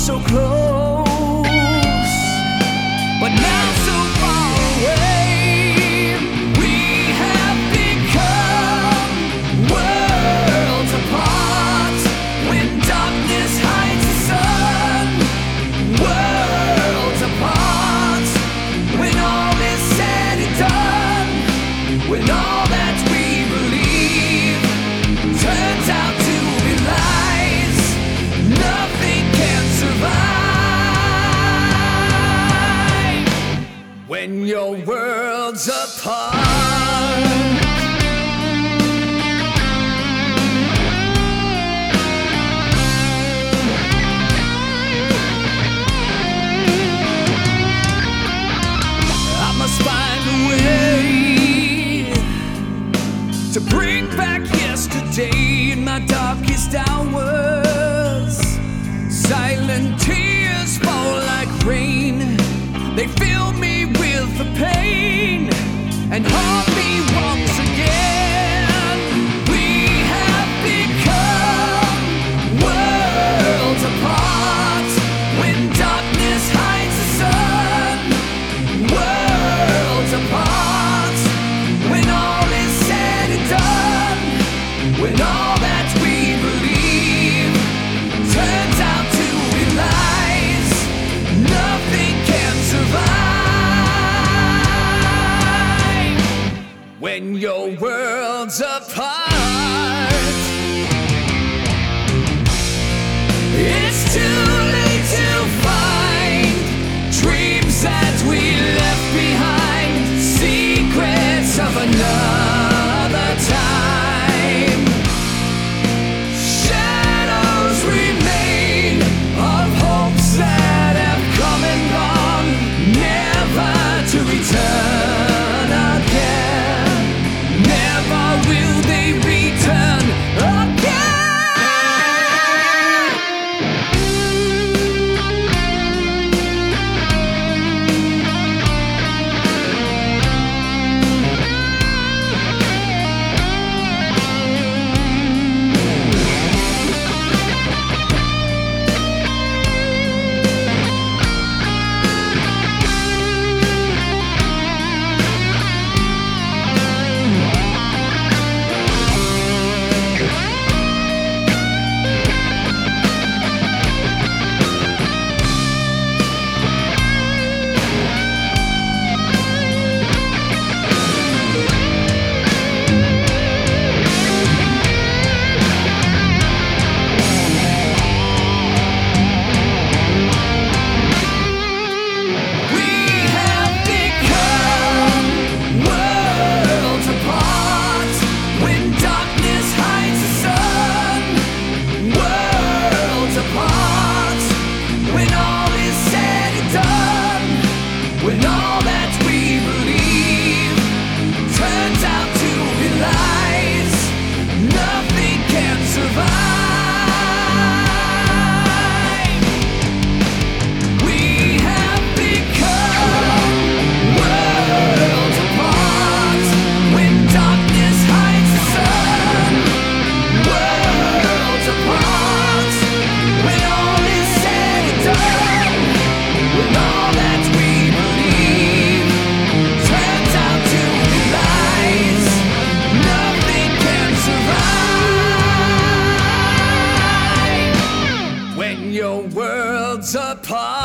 so close, but now so far away. We have become worlds apart. When darkness hides the sun, worlds apart. When all is said and done, when all that we believe turns out to be lies, nothing can survive when your world's apart. I must find a way to bring back yesterday in my darkest hours. Silent tears fall like rain. They fill me with the pain and haunt me once again. We have become worlds apart. When darkness hides the sun, worlds apart. When all is said and done, when all that we believe turns out to be lies, nothing can survive when your world's apart. It's too late to find dreams that we left behind, secrets of another time. Shadows remain of hopes that have come and gone, never to return again. Never will they return again. When all that we believe turns out to be lies, nothing can survive. We have become worlds apart. When darkness hides the sun, worlds apart. When all is said and done, when all that we believe turns out to be lies, nothing can survive when your world's apart.